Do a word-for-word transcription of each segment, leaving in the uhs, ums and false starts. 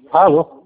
Alô?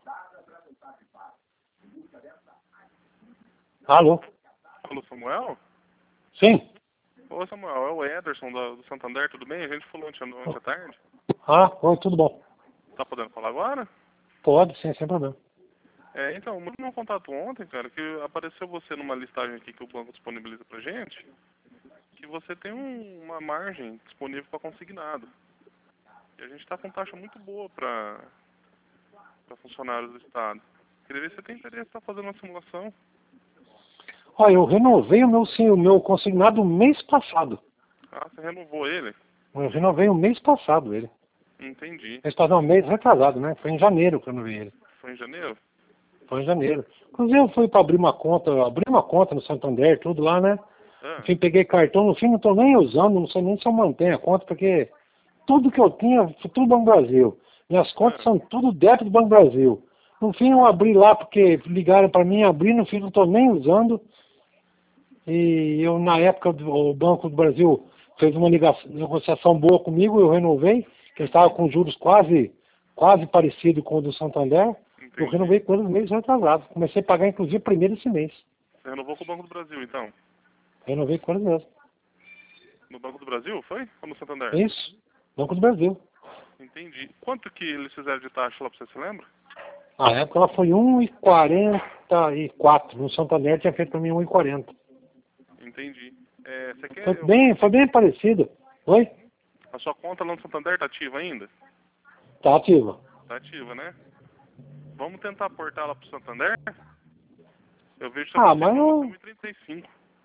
Alô? Alô, Samuel? Sim? Ô, Samuel, é o Ederson do, do Santander, tudo bem? A gente falou ontem, ontem à tarde. Ah, oi, tudo bom. Tá podendo falar agora? Pode, sim, sem problema. É, então, no meu contato ontem, cara, que apareceu você numa listagem aqui que o banco disponibiliza pra gente, que você tem um, uma margem disponível para consignado. E a gente tá com taxa muito boa pra, pra funcionários do Estado. Queria ver se você tem interesse em estar fazendo uma simulação. Olha, eu renovei o meu, sim, o meu consignado mês passado. Ah, você renovou ele? Eu renovei o mês passado ele. Entendi. Mês passado, não, mês retrasado, né? Foi em janeiro que eu renovei ele. Foi em janeiro? Foi em janeiro. Inclusive eu fui para abrir uma conta, eu abri uma conta no Santander, tudo lá, né? Ah, Enfim, peguei cartão, no fim não estou nem usando, não sei nem se eu mantenho a conta, porque tudo que eu tinha foi tudo Banco Brasil. Minhas contas ah, são tudo débito do Banco Brasil. No fim eu abri lá porque ligaram para mim, abri, no fim não estou nem usando. E eu, na época, o Banco do Brasil fez uma ligação, negociação boa comigo, eu renovei, que estava com juros quase, quase parecido com o do Santander. Eu entendi. renovei com eles mês retrasado. Comecei a pagar, inclusive, primeiro esse mês. Você renovou com o Banco do Brasil, então? Renovei com eles mesmo. No Banco do Brasil, foi? Ou no Santander? Isso, Banco do Brasil. Entendi. Quanto que eles fizeram de taxa lá pra você, você lembra? Na época ela foi um e quarenta e quatro. No Santander tinha feito para mim um e quarenta. Entendi. É, você Foi quer eu bem, foi consigo... bem parecido. Oi? A sua conta lá no Santander tá ativa ainda? Tá ativa. Tá ativa, né? Vamos tentar portar ela pro Santander? Eu vejo que eu Ah, consigo mas pra você não. um e trinta e cinco.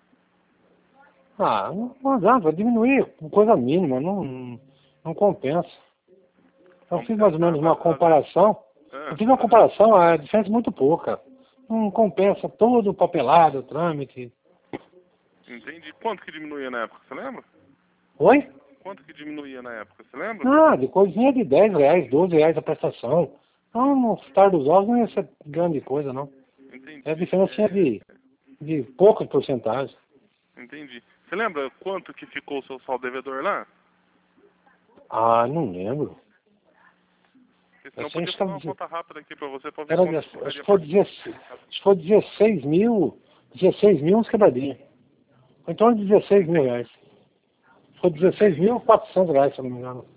Ah, não, não adianta, vai diminuir com coisa mínima, não, não compensa. Eu Vamos fiz mais ou tentar, menos uma mas às vezes... comparação. Eu Ah, fiz uma comparação, a diferença é muito pouca. Não compensa todo o papelado, o trâmite. entendi. Quanto que diminuía na época, você lembra? Oi? Quanto que diminuía na época, você lembra? Ah, de coisinha de dez reais, doze reais a prestação. Então, no fitar dos ovos não ia ser grande coisa, não. É a Entendi. diferença É, de, de pouca porcentagem. entendi. Você lembra quanto que ficou o seu saldo devedor lá? Ah, não lembro. Porque Eu senão eu sei podia que fazer estava uma dizendo. conta rápida aqui pra você pra ver Era, quanto que acho ficaria que a foi partir. dezesseis, acho que foi dezesseis mil, dezesseis mil uns quebradinhos. Foi em torno de dezesseis mil reais. Foi dezesseis dezesseis. mil e quatrocentos reais, se eu não me engano.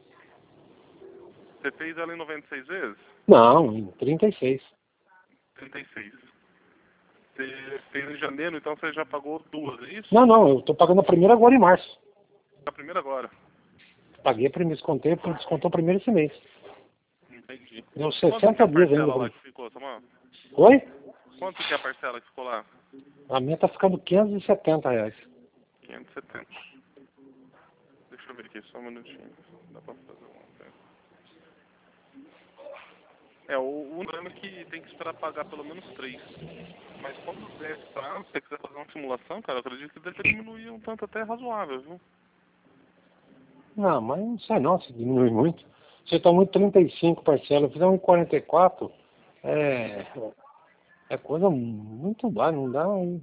Você fez ela em noventa e seis vezes? Não, em trinta e seis. trinta e seis. Você fez em janeiro, então você já pagou duas, é isso? Não, não, eu tô pagando a primeira agora em março. A primeira agora. Paguei a primeira, descontei, descontou o primeiro esse mês. Entendi. Deu Quanto que é sessenta a dias ainda. parcela pra lá mim. que ficou, Samuel? Oi? Quanto que é a parcela que ficou lá? A minha tá ficando quinhentos e setenta reais. quinhentos e setenta. Deixa eu ver aqui, só um minutinho. Dá pra fazer uma coisa. É, o o problema é que tem que esperar pagar pelo menos três. Mas quando der esse prazo, se você quiser fazer uma simulação, cara, eu acredito que deve diminuir um tanto até razoável, viu? Não, mas não sei não se diminui muito. Você tomou trinta e cinco parcelas, fizer um e quarenta e quatro, é, é coisa muito baixa, não dá. Aí.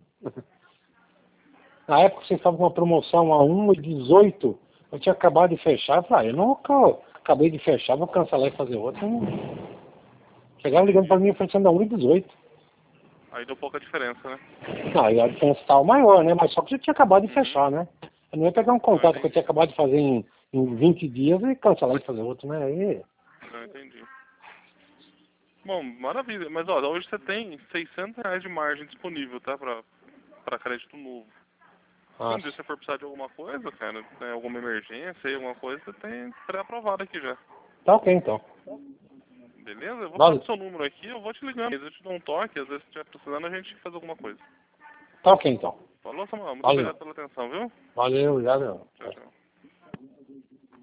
Na época vocês estavam com uma promoção a um e dezoito, eu tinha acabado de fechar, eu falei, ah, eu não ca- acabei de fechar, vou cancelar e fazer outra. Não. Chegaram ligando para Entendi. mim oferecendo a um e dezoito. Aí deu pouca diferença, né? Aí a diferença estava maior, né? Mas só que eu tinha acabado de Uhum. fechar, né? Eu não ia pegar um Não, contrato que eu tinha entendi. acabado de fazer em, em vinte dias e cancelar e fazer outro, né? Aí, Não, entendi. Bom, maravilha. Mas olha, hoje você tem seiscentos reais de margem disponível, tá? Pra, pra crédito novo. Se um nossa. dia você for precisar de alguma coisa, cara, né, alguma emergência, aí, alguma coisa, você tem pré-aprovado aqui já. Tá ok então. Beleza? Eu vou ficar Vale. com o seu número aqui, eu vou te ligando. Às vezes eu te dou um toque, às vezes se estiver precisando a gente faz alguma coisa. Tá ok então. Falou, Samuel. Muito Valeu. obrigado pela atenção, viu? Valeu, valeu. Tchau, tchau.